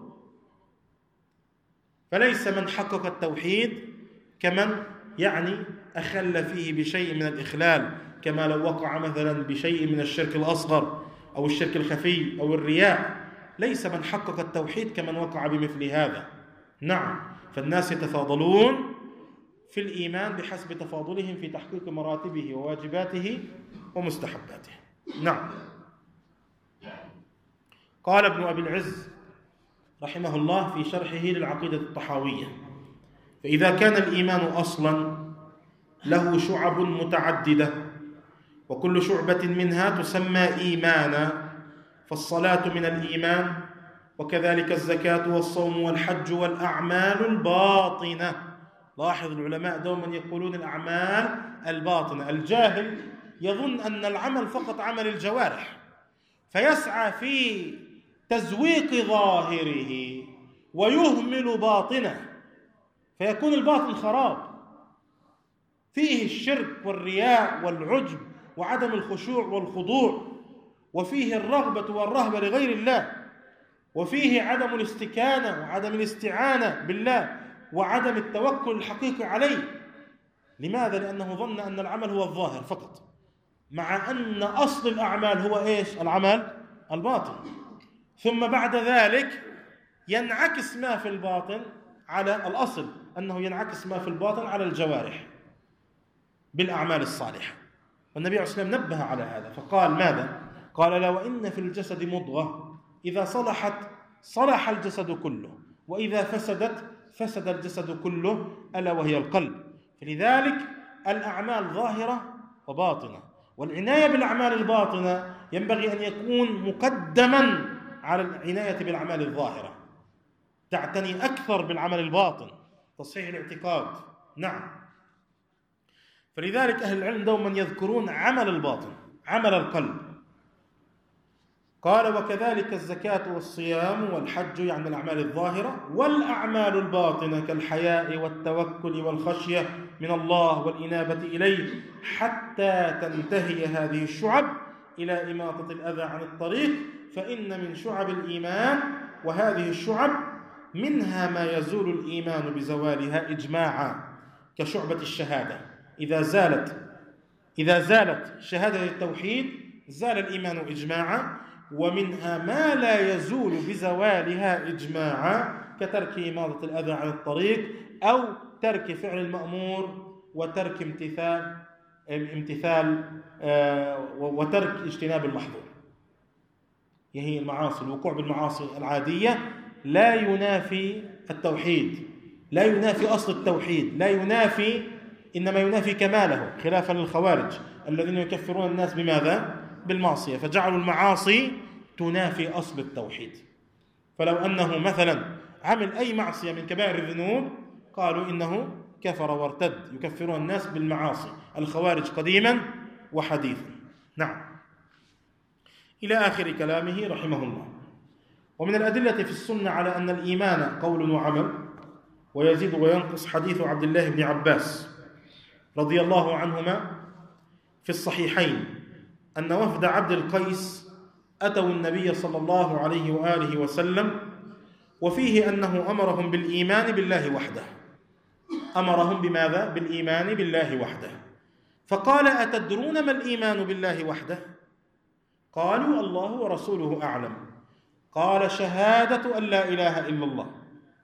فليس من حقق التوحيد كمن يعني أخل فيه بشيء من الإخلال، كما لو وقع مثلا بشيء من الشرك الأصغر أو الشرك الخفي أو الرياء. ليس من حقق التوحيد كمن وقع بمثل هذا. نعم، فالناس يتفاضلون في الإيمان بحسب تفاضلهم في تحقيق مراتبه وواجباته ومستحباته. نعم. قال ابن أبي العز رحمه الله في شرحه للعقيدة الطحاوية: فإذا كان الإيمان أصلا له شعب متعددة وكل شعبة منها تسمى إيمانا، فالصلاة من الإيمان، وكذلك الزكاة والصوم والحج والأعمال الباطنة. لاحظ العلماء دوما يقولون الأعمال الباطنة. الجاهل يظن أن العمل فقط عمل الجوارح، فيسعى في تزويق ظاهره ويهمل باطنه، فيكون الباطن خراب، فيه الشرك والرياء والعجب وعدم الخشوع والخضوع، وفيه الرغبة والرهبة لغير الله، وفيه عدم الاستكانة وعدم الاستعانة بالله وعدم التوكل الحقيقي عليه. لماذا؟ لأنه ظن أن العمل هو الظاهر فقط، مع أن أصل الأعمال هو إيش؟ العمل الباطن. ثم بعد ذلك ينعكس ما في الباطن على الأصل، أنه ينعكس ما في الباطن على الجوارح بالأعمال الصالحة. والنبي عليه الصلاة والسلام نبه على هذا فقال ماذا؟ قال: لا وإن في الجسد مضغة إذا صلحت صلح الجسد كله، وإذا فسدت فسد الجسد كله، ألا وهي القلب. فلذلك الأعمال ظاهرة وباطنة، والعناية بالأعمال الباطنة ينبغي أن يكون مقدما على العناية بالأعمال الظاهرة، تعتني أكثر بالعمل الباطن، تصحيح الاعتقاد. نعم، فلذلك أهل العلم دوما يذكرون عمل الباطن، عمل القلب. قال: وكذلك الزكاة والصيام والحج، يعني الأعمال الظاهرة، والأعمال الباطنة كالحياء والتوكل والخشية من الله والإنابة إليه، حتى تنتهي هذه الشعب إلى إماطة الأذى عن الطريق، فإن من شعب الإيمان، وهذه الشعب منها ما يزول الإيمان بزوالها إجماعا، كشعبة الشهادة. إذا زالت إذا زالت شهادة التوحيد زال الإيمان إجماعا، ومنها ما لا يزول بزوالها إجماعا، كترك إماطة الأذى عن الطريق، أو ترك فعل المأمور وترك امتثال امتثال آه وترك اجتناب المحظور. هي المعاصي، الوقوع بالمعاصي العادية لا ينافي التوحيد، لا ينافي أصل التوحيد، لا ينافي، إنما ينافي كماله، خلافا للخوارج الذين يكفرون الناس بماذا؟ بالمعصية، فجعلوا المعاصي تنافي أصل التوحيد. فلو أنه مثلا عمل أي معصية من كبائر الذنوب قالوا إنه كفر وارتد، يكفرون الناس بالمعاصي، الخوارج قديما وحديثا. نعم، إلى آخر كلامه رحمه الله. ومن الأدلة في السنة على أن الإيمان قول وعمل ويزيد وينقص حديث عبد الله بن عباس رضي الله عنهما في الصحيحين أن وفد عبد القيس أتوا النبي صلى الله عليه وآله وسلم، وفيه أنه أمرهم بالإيمان بالله وحده. أمرهم بماذا؟ بالإيمان بالله وحده. فقال: أتدرون ما الإيمان بالله وحده؟ قالوا: الله ورسوله أعلم. قال: شهادة أن لا إله إلا الله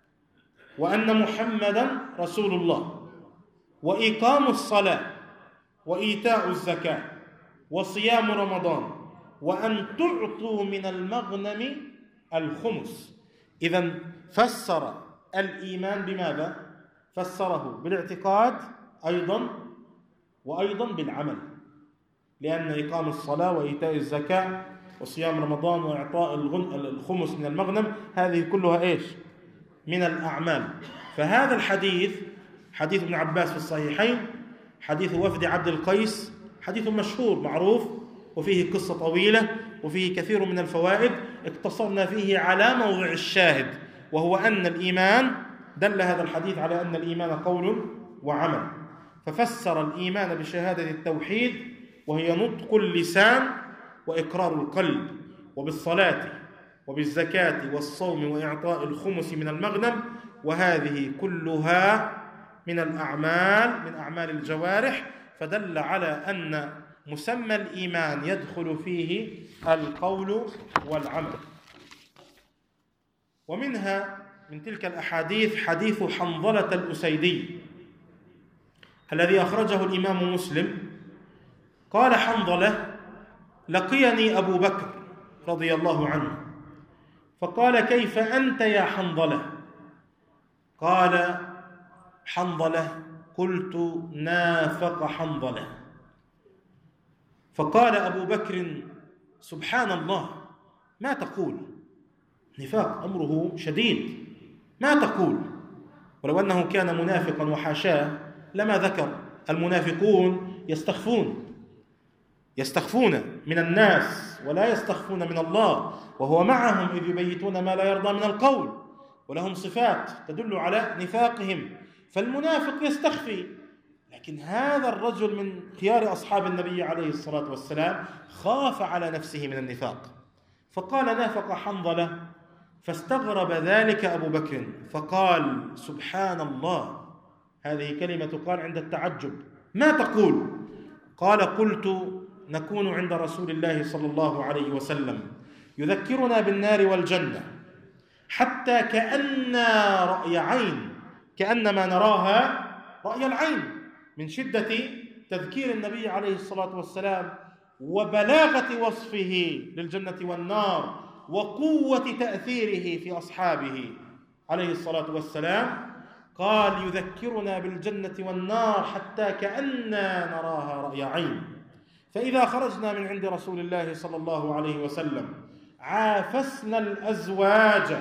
وأن محمدا رسول الله وإقام الصلاة وإيتاء الزكاة وصيام رمضان وأن تعطوا من المغنم الخمس. إذن فسر الإيمان بماذا؟ فسره بالاعتقاد أيضا وأيضا بالعمل، لأن إقام الصلاة وإيتاء الزكاة وصيام رمضان وإعطاء الخمس من المغنم هذه كلها إيش؟ من الأعمال. فهذا الحديث، حديث ابن عباس في الصحيحين، حديث وفد عبد القيس، حديث مشهور معروف، وفيه قصة طويلة وفيه كثير من الفوائد، اقتصرنا فيه على موضع الشاهد، وهو أن الإيمان، دل هذا الحديث على أن الإيمان قول وعمل. ففسر الإيمان بشهادة التوحيد وهي نطق اللسان وإقرار القلب، وبالصلاة وبالزكاة والصوم وإعطاء الخمس من المغنم، وهذه كلها من الأعمال، من أعمال الجوارح. فدل على أن مسمى الإيمان يدخل فيه القول والعمل. ومنها من تلك الأحاديث حديث حنظلة الأسيدي الذي أخرجه الإمام مسلم. قال حنظلة: لقيني أبو بكر رضي الله عنه فقال: كيف أنت يا حنظلة؟ قال حنظلة: قلت: نافق حنظلة. فقال أبو بكر: سبحان الله، ما تقول؟ نفاق أمره شديد، ما تقول؟ ولو أنه كان منافقا وحاشاه لما ذكر. المنافقون يستخفون يستخفون من الناس ولا يستخفون من الله، وهو معهم إذ يبيتون ما لا يرضى من القول، ولهم صفات تدل على نفاقهم. فالمنافق يستخفي، لكن هذا الرجل من خيار أصحاب النبي عليه الصلاة والسلام خاف على نفسه من النفاق فقال: نافق حنظلة. فاستغرب ذلك أبو بكر فقال: سبحان الله، هذه كلمة تقال عند التعجب. ما تقول؟ قال: قلت: نكون عند رسول الله صلى الله عليه وسلم يذكرنا بالنار والجنة حتى كأننا رأي عين، كأنما نراها رأي العين، من شدة تذكير النبي عليه الصلاة والسلام وبلاغة وصفه للجنة والنار وقوة تأثيره في أصحابه عليه الصلاة والسلام. قال: يذكرنا بالجنة والنار حتى كأننا نراها رأي عين. فإذا خرجنا من عند رسول الله صلى الله عليه وسلم عافسنا الأزواج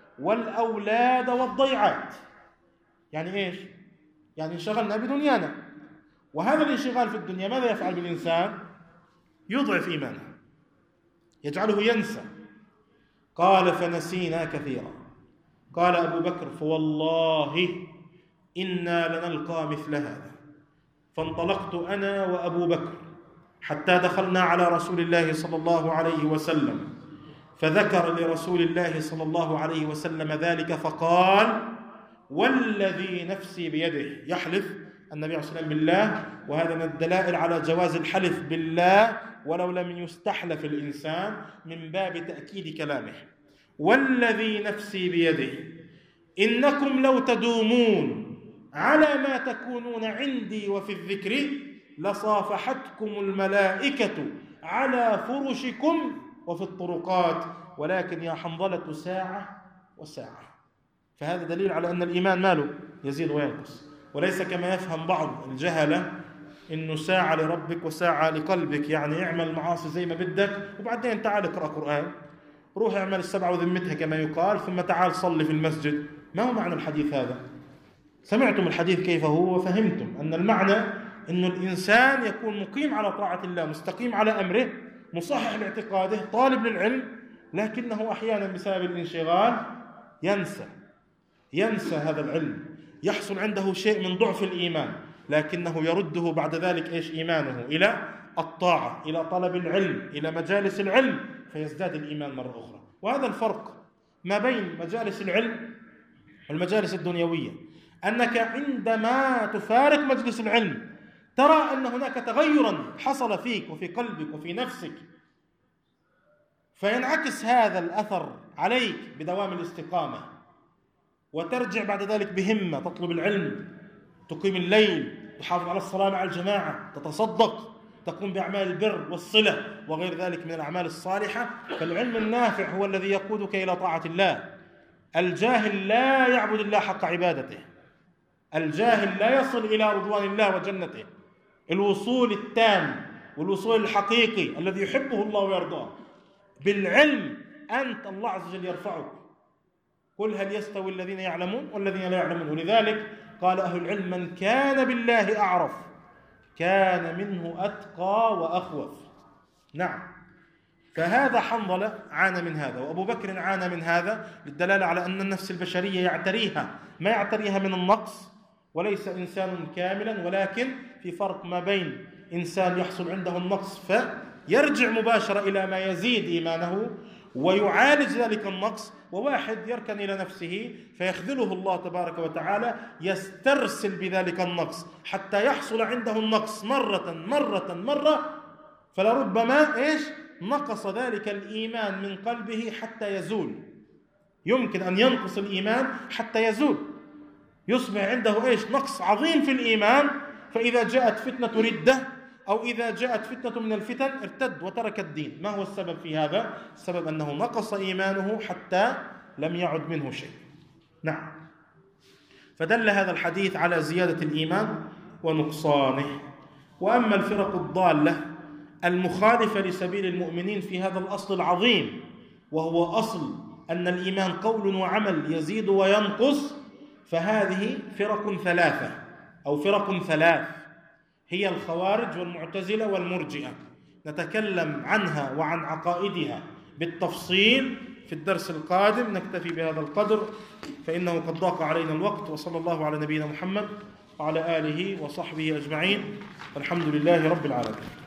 والأولاد والضيعات. يعني إيش؟ يعني انشغلنا بدنيانا، وهذا الانشغال في الدنيا ماذا يفعل بالإنسان؟ يضعف إيمانه، يجعله ينسى. قال: فنسينا كثيرا. قال أبو بكر: فوالله إنا لنلقى مثل هذا. فانطلقت أنا وأبو بكر حتى دخلنا على رسول الله صلى الله عليه وسلم، فذكر لرسول الله صلى الله عليه وسلم ذلك فقال: والذي نفسي بيده. يحلف النبي عليه الصلاة والسلام بالله، وهذا من الدلائل على جواز الحلف بالله ولو لم يستحلف الإنسان من باب تأكيد كلامه. والذي نفسي بيده إنكم لو تدومون على ما تكونون عندي وفي الذكر لصافحتكم الملائكة على فرشكم وفي الطرقات، ولكن يا حنظلة ساعة وساعة. فهذا دليل على أن الإيمان ماله يزيد وينقص، وليس كما يفهم بعض الجهلة إنه ساعة لربك وساعة لقلبك، يعني اعمل معاصي زي ما بدك وبعدين تعال اقرأ قرآن، روح اعمل السبعة وذمتها كما يقال، ثم تعال صلي في المسجد. ما هو معنى الحديث هذا؟ سمعتم الحديث كيف هو وفهمتم أن المعنى أن الإنسان يكون مقيم على طاعة الله، مستقيم على أمره، مصحح لاعتقاده، طالب للعلم، لكنه أحيانا بسبب الانشغال ينسى ينسى هذا العلم، يحصل عنده شيء من ضعف الإيمان، لكنه يرده بعد ذلك إيش إيمانه إلى الطاعة، إلى طلب العلم، إلى مجالس العلم، فيزداد الإيمان مرة أخرى. وهذا الفرق ما بين مجالس العلم والمجالس الدنيوية، أنك عندما تفارق مجلس العلم ترى أن هناك تغيرا حصل فيك وفي قلبك وفي نفسك، فينعكس هذا الأثر عليك بدوام الاستقامة، وترجع بعد ذلك بهمة تطلب العلم، تقيم الليل، تحافظ على الصلاة مع الجماعة، تتصدق، تقوم بأعمال البر والصلة وغير ذلك من الأعمال الصالحة. فالعلم النافع هو الذي يقودك إلى طاعة الله. الجاهل لا يعبد الله حق عبادته، الجاهل لا يصل إلى رضوان الله وجنته، الوصول التام والوصول الحقيقي الذي يحبه الله ويرضاه بالعلم أنت الله عز وجل يرفعك. قل هل يستوي الذين يعلمون والذين لا يعلمون؟ ولذلك قال أهل العلم من كان بالله أعرف كان منه أتقى وأخوف. نعم، فهذا حنظلة عانى من هذا، وأبو بكر عانى من هذا، للدلالة على أن النفس البشرية يعتريها ما يعتريها من النقص، وليس إنسان كاملا، ولكن في فرق ما بين إنسان يحصل عنده النقص فيرجع مباشرة إلى ما يزيد إيمانه ويعالج ذلك النقص، وواحد يركن إلى نفسه فيخذله الله تبارك وتعالى يسترسل بذلك النقص حتى يحصل عنده النقص مرة مرة مرة، فلربما إيش نقص ذلك الإيمان من قلبه حتى يزول. يمكن أن ينقص الإيمان حتى يزول، يصبح عنده إيش نقص عظيم في الإيمان، فإذا جاءت فتنة ردة أو إذا جاءت فتنة من الفتن ارتد وترك الدين. ما هو السبب في هذا؟ السبب أنه نقص إيمانه حتى لم يعد منه شيء. نعم، فدل هذا الحديث على زيادة الإيمان ونقصانه. وأما الفرق الضالة المخالفة لسبيل المؤمنين في هذا الأصل العظيم، وهو أصل أن الإيمان قول وعمل يزيد وينقص، فهذه فرق ثلاثة أو فرق ثلاث، هي الخوارج والمعتزلة والمرجئة. نتكلم عنها وعن عقائدها بالتفصيل في الدرس القادم. نكتفي بهذا القدر فإنه قد ضاق علينا الوقت، وصلى الله على نبينا محمد وعلى آله وصحبه أجمعين، والحمد لله رب العالمين.